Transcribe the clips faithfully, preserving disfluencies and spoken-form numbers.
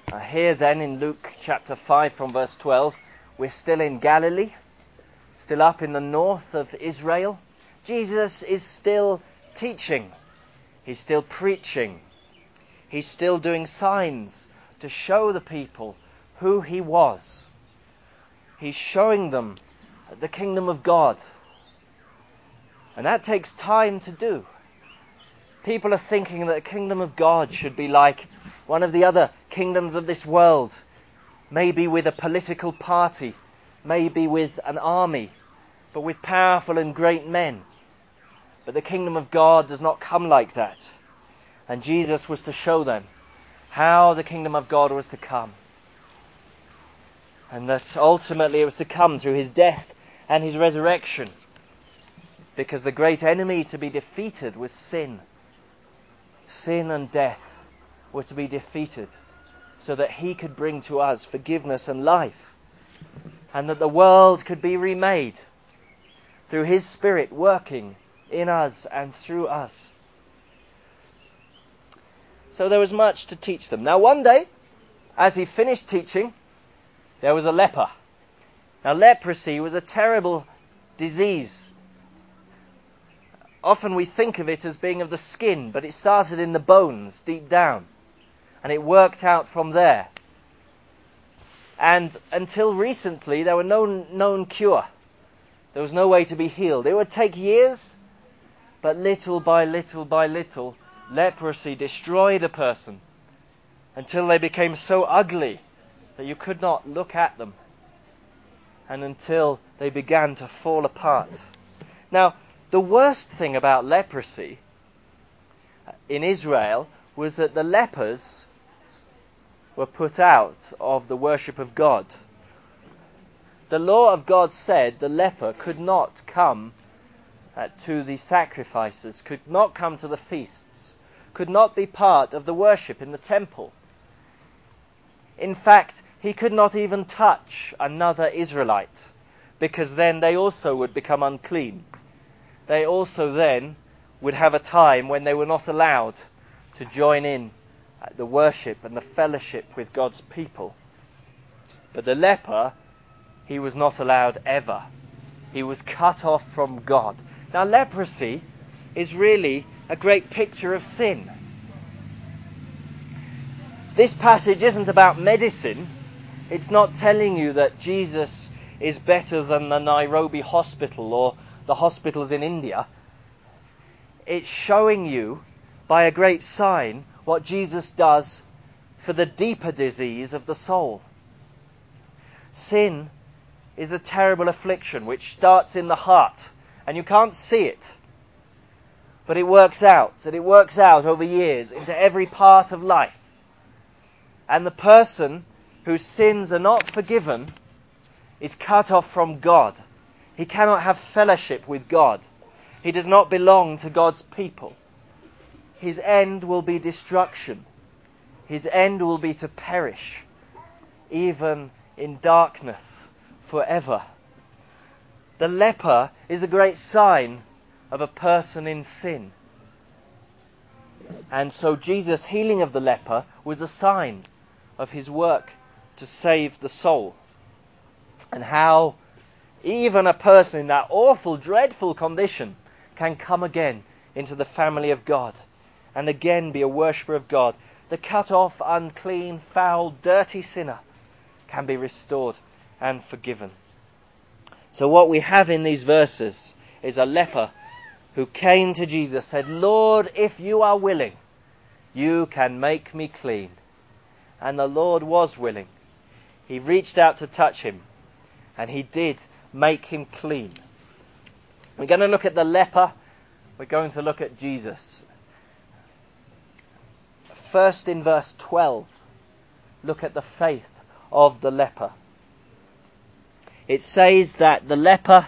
Uh, here then in Luke chapter five from verse twelve, we're still in Galilee, still up in the north of Israel. Jesus is still teaching. He's still preaching. He's still doing signs to show the people who he was. He's showing them the kingdom of God. And that takes time to do. People are thinking that the kingdom of God should be like one of the other kingdoms of this world, maybe with a political party, maybe with an army, but with powerful and great men. But the kingdom of God does not come like that. And Jesus was to show them how the kingdom of God was to come. And that ultimately it was to come through his death and his resurrection. Because the great enemy to be defeated was sin. Sin and death were to be defeated so that he could bring to us forgiveness and life. And that the world could be remade through his Spirit working in us and through us. So there was much to teach them. Now one day, as he finished teaching, there was a leper. Now leprosy was a terrible disease. Often we think of it as being of the skin, but it started in the bones, deep down. And it worked out from there. And until recently, there was no known cure. There was no way to be healed. It would take years, but little by little by little, leprosy destroyed a person until they became so ugly that you could not look at them, and until they began to fall apart. Now, the worst thing about leprosy in Israel was that the lepers were put out of the worship of God. The law of God said the leper could not come uh, to the sacrifices, could not come to the feasts, could not be part of the worship in the temple. In fact, he could not even touch another Israelite, because then they also would become unclean. They also then would have a time when they were not allowed to join in the worship and the fellowship with God's people. But the leper, he was not allowed ever. He was cut off from God. Now leprosy is really a great picture of sin. This passage isn't about medicine. It's not telling you that Jesus is better than the Nairobi hospital or the hospitals in India. It's showing you by a great sign what Jesus does for the deeper disease of the soul. Sin is a terrible affliction which starts in the heart, and you can't see it. But it works out, and it works out over years into every part of life. And the person whose sins are not forgiven is cut off from God. He cannot have fellowship with God. He does not belong to God's people. His end will be destruction. His end will be to perish, even in darkness, forever. The leper is a great sign of a person in sin. And so Jesus' healing of the leper was a sign of his work to save the soul. And how even a person in that awful, dreadful condition can come again into the family of God and again be a worshipper of God. The cut off, unclean, foul, dirty sinner can be restored and forgiven. So what we have in these verses is a leper who came to Jesus, said, "Lord, if you are willing, you can make me clean." And the Lord was willing. He reached out to touch him, and he did make him clean. We're going to look at the leper. We're going to look at Jesus. First in verse twelve, look at the faith of the leper. It says that the leper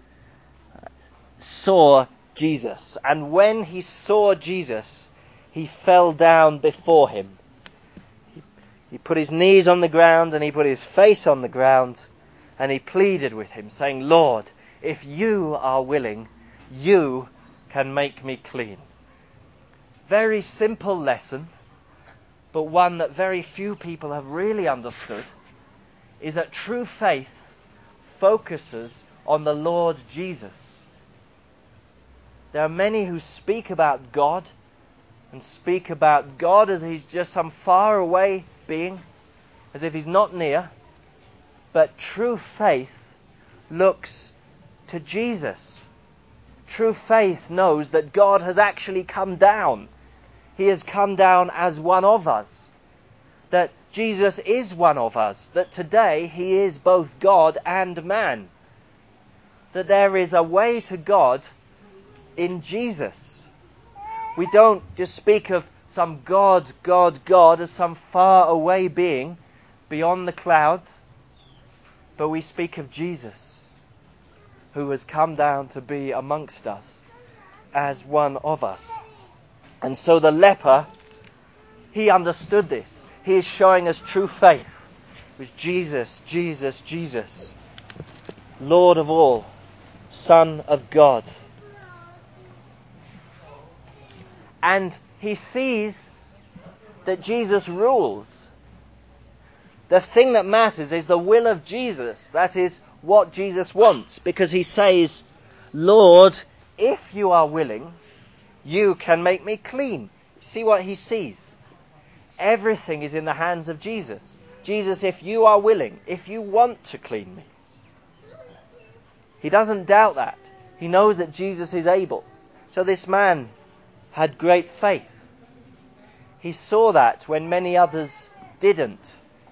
saw Jesus, and when he saw Jesus, he fell down before him. He, he put his knees on the ground and he put his face on the ground, and he pleaded with him, saying, "Lord, if you are willing, you can make me clean." Very simple lesson, but one that very few people have really understood, is that true faith focuses on the Lord Jesus. There are many who speak about God and speak about God as he's just some far away being, as if he's not near. But true faith looks to Jesus. True faith knows that God has actually come down. He has come down as one of us. That Jesus is one of us. That today he is both God and man. That there is a way to God in Jesus. We don't just speak of some God, God, God as some far away being beyond the clouds, but we speak of Jesus, who has come down to be amongst us as one of us. And so the leper, he understood this. He is showing us true faith. It was Jesus, Jesus, Jesus, Lord of all, Son of God. And he sees that Jesus rules. The thing that matters is the will of Jesus. That is what Jesus wants. Because he says, Lord, if you are willing, you can make me clean. See what he sees? Everything is in the hands of Jesus. Jesus, if you are willing, if you want to clean me. He doesn't doubt that. He knows that Jesus is able. So this man had great faith. He saw that when many others didn't.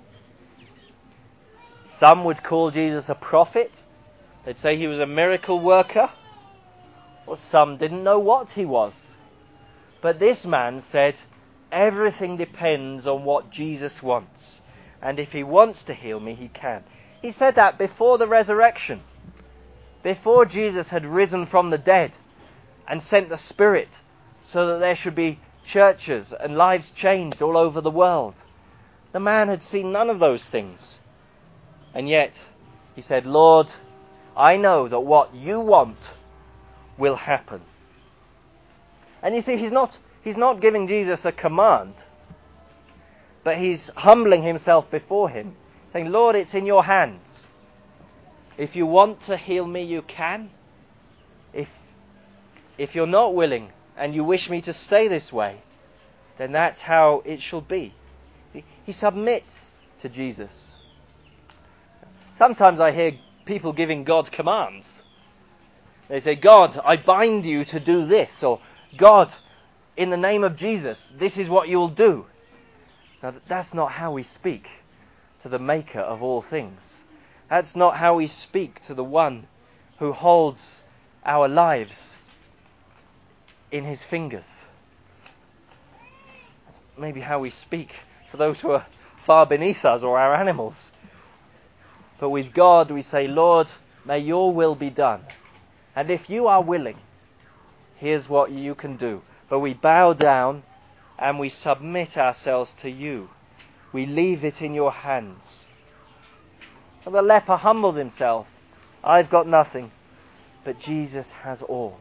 Some would call Jesus a prophet. They'd say he was a miracle worker. Or some didn't know what he was. But this man said, everything depends on what Jesus wants. And if he wants to heal me, he can. He said that before the resurrection. Before Jesus had risen from the dead and sent the Spirit so that there should be churches and lives changed all over the world. The man had seen none of those things. And yet, he said, Lord, I know that what you want will happen. And you see, he's not, he's not giving Jesus a command, but he's humbling himself before him, saying, Lord, it's in your hands. If you want to heal me, you can. If, if you're not willing and you wish me to stay this way, then that's how it shall be. He submits to Jesus. Sometimes I hear people giving God commands. They say, God, I bind you to do this, or God, in the name of Jesus, this is what you'll do. Now, that's not how we speak to the Maker of all things. That's not how we speak to the one who holds our lives in his fingers. That's maybe how we speak to those who are far beneath us or our animals. But with God we say, Lord, may your will be done. And if you are willing, here's what you can do. But we bow down and we submit ourselves to you. We leave it in your hands. So the leper humbles himself. I've got nothing, but Jesus has all.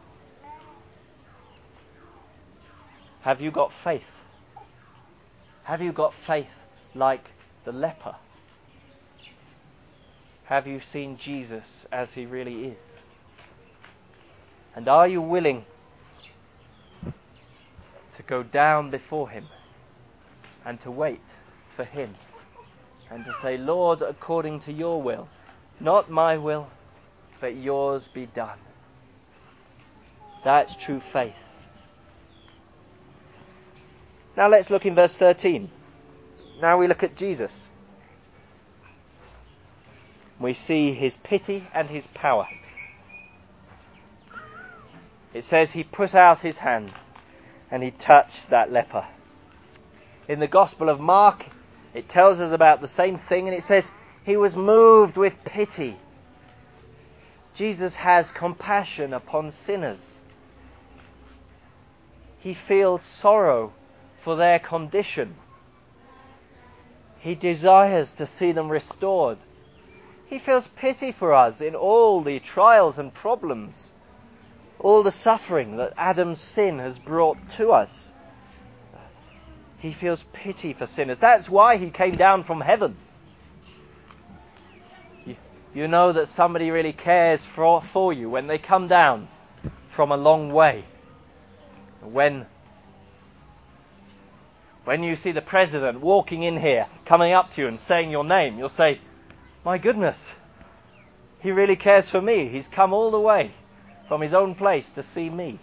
Have you got faith? Have you got faith like the leper? Have you seen Jesus as he really is? And are you willing to go down before him and to wait for him and to say, Lord, according to your will, not my will, but yours be done? That's true faith. Now let's look in verse thirteen. Now we look at Jesus. We see his pity and his power. It says he put out his hand and he touched that leper. In the Gospel of Mark, it tells us about the same thing, and it says he was moved with pity. Jesus has compassion upon sinners. He feels sorrow for their condition. He desires to see them restored. He feels pity for us in all the trials and problems, all the suffering that Adam's sin has brought to us. He feels pity for sinners. That's why he came down from heaven. You, you know that somebody really cares for, for you when they come down from a long way. When, when you see the president walking in here, coming up to you and saying your name, you'll say, my goodness, he really cares for me. He's come all the way from his own place to see me.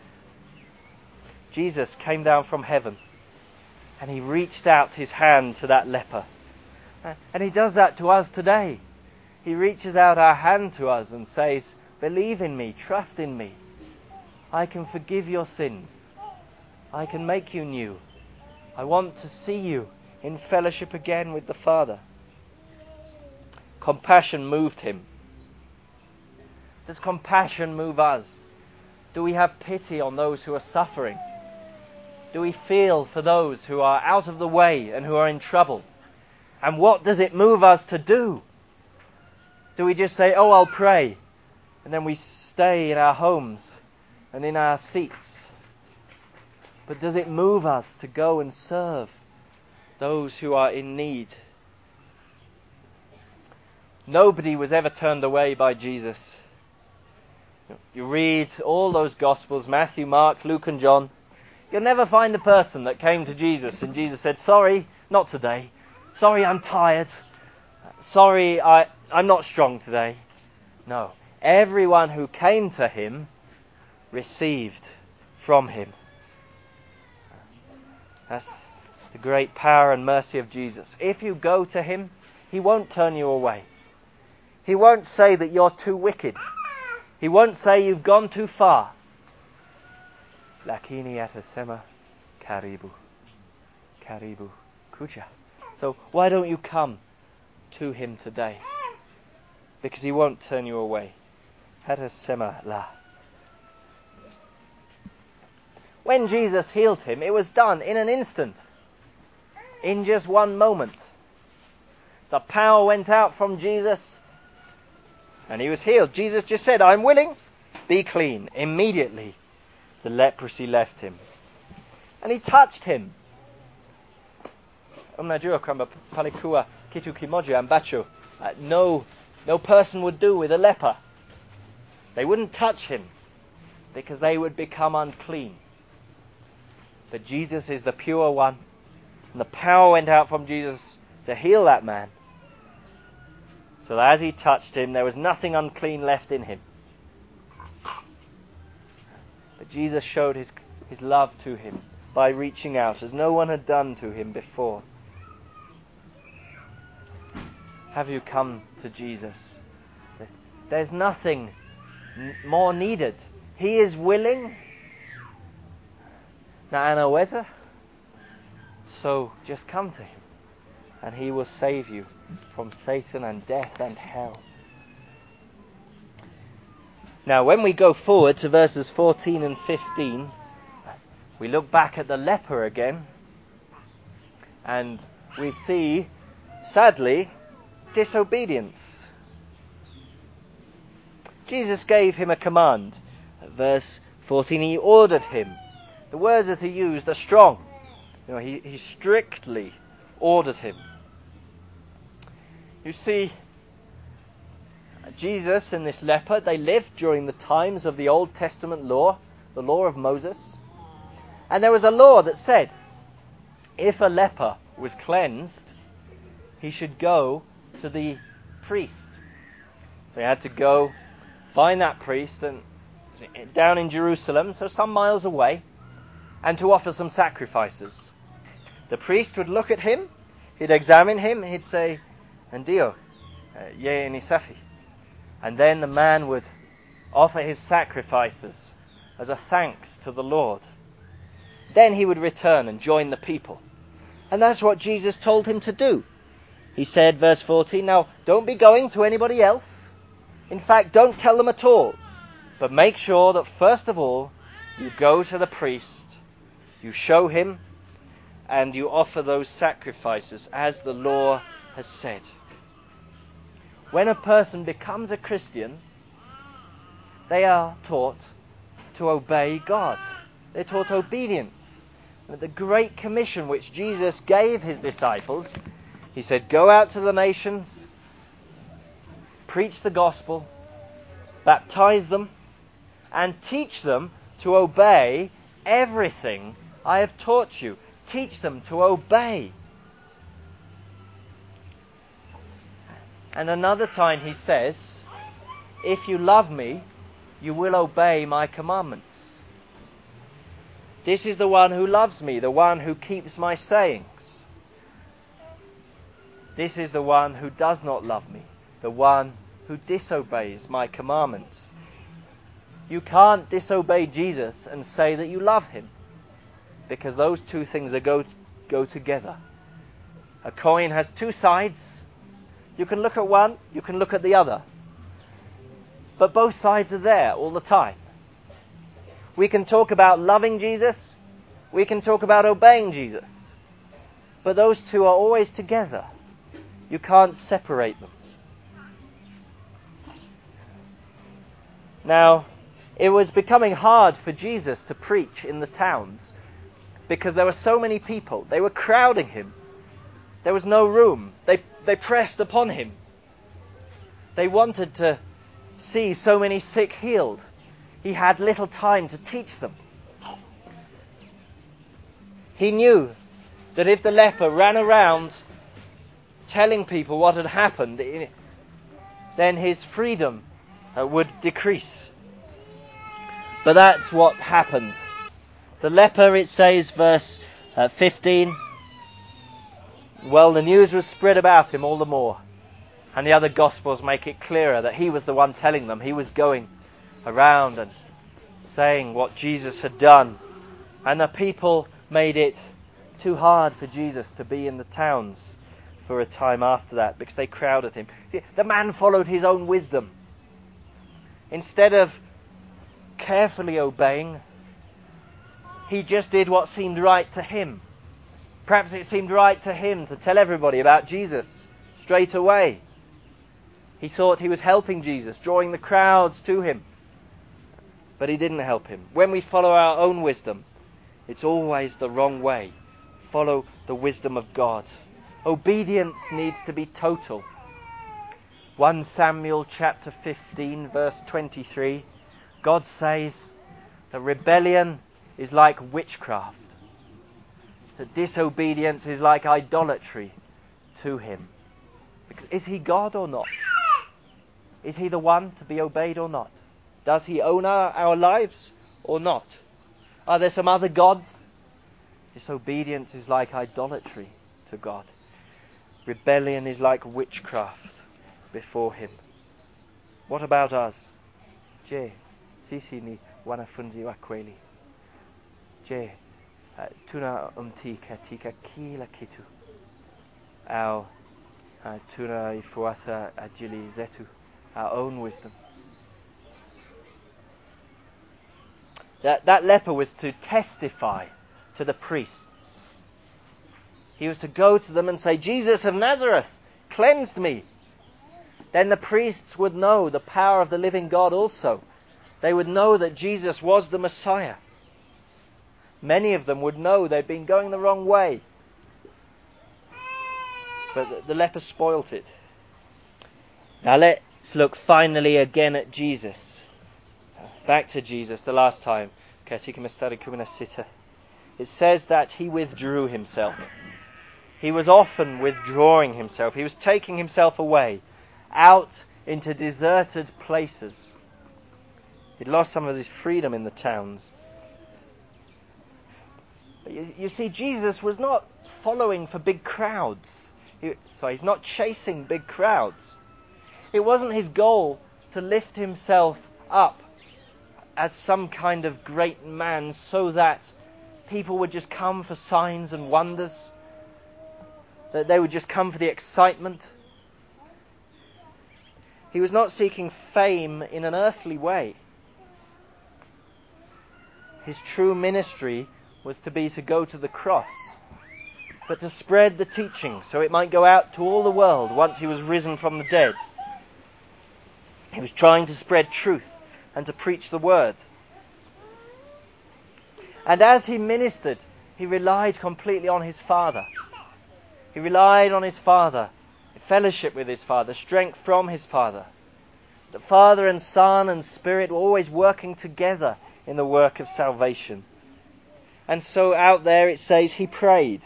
Jesus came down from heaven and he reached out his hand to that leper. And he does that to us today. He reaches out our hand to us and says, believe in me, trust in me. I can forgive your sins. I can make you new. I want to see you in fellowship again with the Father. Compassion moved him. Does compassion move us? Do we have pity on those who are suffering? Do we feel for those who are out of the way and who are in trouble? And what does it move us to do? Do we just say, oh, I'll pray, and then we stay in our homes and in our seats? But does it move us to go and serve those who are in need? Nobody was ever turned away by Jesus. You read all those Gospels, Matthew, Mark, Luke and John. You'll never find a person that came to Jesus and Jesus said, sorry, not today. Sorry, I'm tired. Sorry, I, I'm not strong today. No. Everyone who came to him received from him. That's the great power and mercy of Jesus. If you go to him, he won't turn you away. He won't say that you're too wicked. He won't say you've gone too far. Lakini atasema karibu, karibu kuja. So why don't you come to him today? Because he won't turn you away. Atasema la. When Jesus healed him, it was done in an instant, in just one moment. The power went out from Jesus, and he was healed. Jesus just said, I'm willing, be clean. Immediately, the leprosy left him. And he touched him. Unajua kwamba palikuwa kitu kimoja ambacho no, no person would do with a leper. They wouldn't touch him because they would become unclean. But Jesus is the pure one. And the power went out from Jesus to heal that man. So that as he touched him, there was nothing unclean left in him. But Jesus showed his, his love to him by reaching out as no one had done to him before. Have you come to Jesus? There's nothing more needed. He is willing. Na anaweza. So just come to him and he will save you from Satan and death and hell. Now when we go forward to verses fourteen and fifteen, we look back at the leper again and we see, sadly, disobedience. Jesus gave him a command. At verse fourteen, he ordered him. The words that he used are strong. You know, he, he strictly ordered him. You see, Jesus and this leper, they lived during the times of the Old Testament law, the law of Moses. And there was a law that said, if a leper was cleansed, he should go to the priest. So he had to go find that priest and down in Jerusalem, so some miles away, and to offer some sacrifices. The priest would look at him, he'd examine him, he'd say, Ndio, ye inisafi. And then the man would offer his sacrifices as a thanks to the Lord. Then he would return and join the people. And that's what Jesus told him to do. He said, verse fourteen, now don't be going to anybody else. In fact, don't tell them at all. But make sure that first of all, you go to the priest, you show him, and you offer those sacrifices as the law has said. When a person becomes a Christian, they are taught to obey God. They're taught obedience. The Great Commission which Jesus gave his disciples, he said, go out to the nations, preach the gospel, baptize them, and teach them to obey everything I have taught you. Teach them to obey. And another time he says, if you love me, you will obey my commandments. This is the one who loves me, the one who keeps my sayings. This is the one who does not love me, the one who disobeys my commandments. You can't disobey Jesus and say that you love him, because those two things are go, go together. A coin has two sides. You can look at one, you can look at the other. But both sides are there all the time. We can talk about loving Jesus, we can talk about obeying Jesus. But those two are always together. You can't separate them. Now, it was becoming hard for Jesus to preach in the towns because there were so many people. They were crowding him. There was no room. They, they pressed upon him. They wanted to see so many sick healed. He had little time to teach them. He knew that if the leper ran around telling people what had happened, then his freedom uh, would decrease. But that's what happened. The leper, it says, verse uh, fifteen, well, the news was spread about him all the more. And the other Gospels make it clearer that he was the one telling them. He was going around and saying what Jesus had done. And the people made it too hard for Jesus to be in the towns for a time after that, because they crowded him. See, the man followed his own wisdom. Instead of carefully obeying, he just did what seemed right to him. Perhaps it seemed right to him to tell everybody about Jesus straight away. He thought he was helping Jesus, drawing the crowds to him. But he didn't help him. When we follow our own wisdom, it's always the wrong way. Follow the wisdom of God. Obedience needs to be total. First Samuel chapter fifteen, verse twenty-three, God says that rebellion is like witchcraft. That disobedience is like idolatry to him. Because is he God or not? Is he the one to be obeyed or not? Does he own our, our lives or not? Are there some other gods? Disobedience is like idolatry to God. Rebellion is like witchcraft before him. What about us? Je, sisi ni wanafunzi wa kweli. Je, tuna umti katika kila kitu. Au tuna ifuata ajili zetu, our own wisdom. That, that leper was to testify to the priests. He was to go to them and say, Jesus of Nazareth cleansed me. Then the priests would know the power of the living God also. They would know that Jesus was the Messiah. Many of them would know they'd been going the wrong way. But the, the leper spoilt it. Now let's look finally again at Jesus. Back to Jesus the last time. It says that he withdrew himself. He was often withdrawing himself. He was taking himself away, out into deserted places. He'd lost some of his freedom in the towns. But you, you see, Jesus was not following for big crowds. He, sorry, he's not chasing big crowds. It wasn't his goal to lift himself up as some kind of great man so that people would just come for signs and wonders, that they would just come for the excitement. He was not seeking fame in an earthly way. His true ministry was to be to go to the cross, but to spread the teaching so it might go out to all the world once he was risen from the dead. He was trying to spread truth and to preach the word. And as he ministered, He relied completely on his Father. He relied on his Father, fellowship with his Father, strength from his Father. The Father and Son and Spirit were always working together in the work of salvation. And so out there it says he prayed.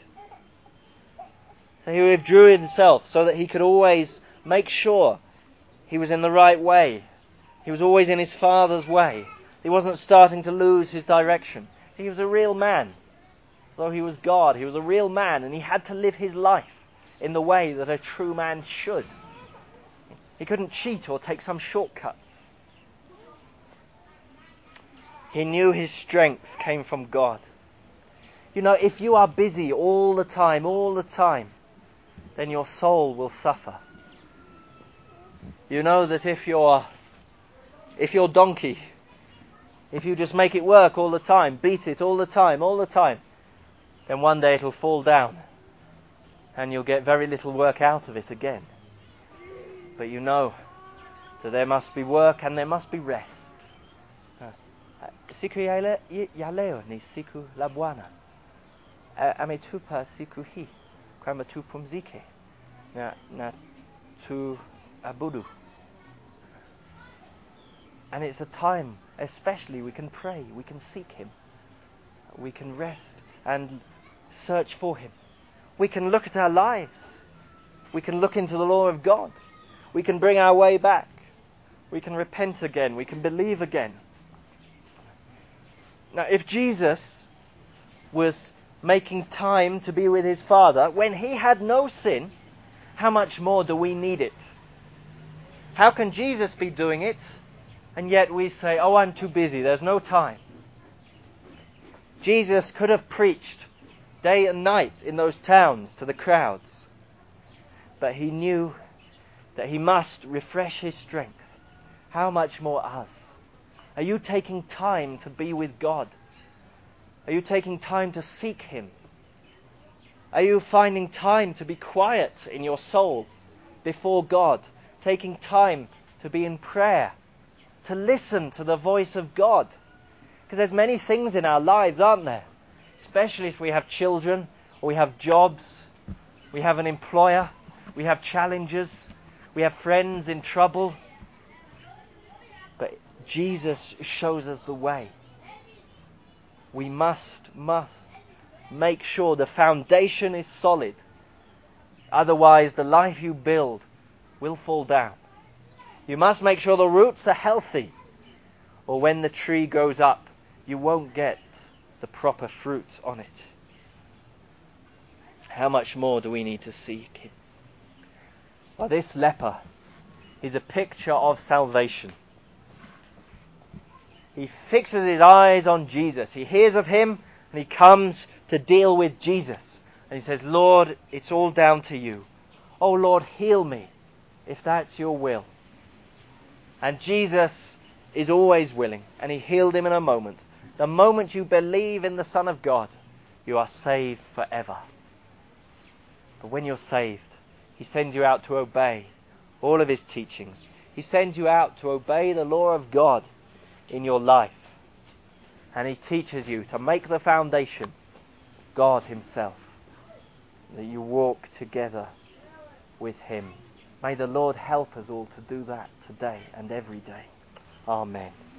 So he withdrew himself so that he could always make sure he was in the right way. He was always in his Father's way. He wasn't starting to lose his direction. He was a real man. Though he was God, he was a real man, and he had to live his life in the way that a true man should. He couldn't cheat or take some shortcuts. He knew his strength came from God. You know, if you are busy all the time, all the time, then your soul will suffer. You know that if you're, if your donkey, if you just make it work all the time, beat it all the time, all the time, then one day it'll fall down and you'll get very little work out of it again. But you know that there must be work and there must be rest. Siku yaleo ni siku la Bwana. Ametupa siku hii kwamba tupumzike na na tuabudu. And it's a time, especially, we can pray, we can seek Him, we can rest and search for Him. We can look at our lives, we can look into the law of God, we can bring our way back, we can repent again, we can believe again. Now, if Jesus was making time to be with His Father when He had no sin, how much more do we need it? How can Jesus be doing it and yet we say, oh, I'm too busy, there's no time? Jesus could have preached day and night in those towns to the crowds, but He knew that He must refresh His strength. How much more us? Are you taking time to be with God? Are you taking time to seek Him? Are you finding time to be quiet in your soul before God? Taking time to be in prayer, to listen to the voice of God? Because there's many things in our lives, aren't there? Especially if we have children, or we have jobs, we have an employer, we have challenges, we have friends in trouble. But Jesus shows us the way. We must, must make sure the foundation is solid. Otherwise, the life you build will fall down. You must make sure the roots are healthy, or when the tree grows up, you won't get the proper fruit on it. How much more do we need to seek Him? Well, this leper is a picture of salvation. He fixes his eyes on Jesus. He hears of Him and he comes to deal with Jesus. And he says, Lord, it's all down to you. Oh Lord, heal me if that's your will. And Jesus is always willing, and He healed him in a moment. The moment you believe in the Son of God, you are saved forever. But when you're saved, He sends you out to obey all of His teachings. He sends you out to obey the law of God in your life. And He teaches you to make the foundation God Himself, that you walk together with Him. May the Lord help us all to do that today and every day. Amen.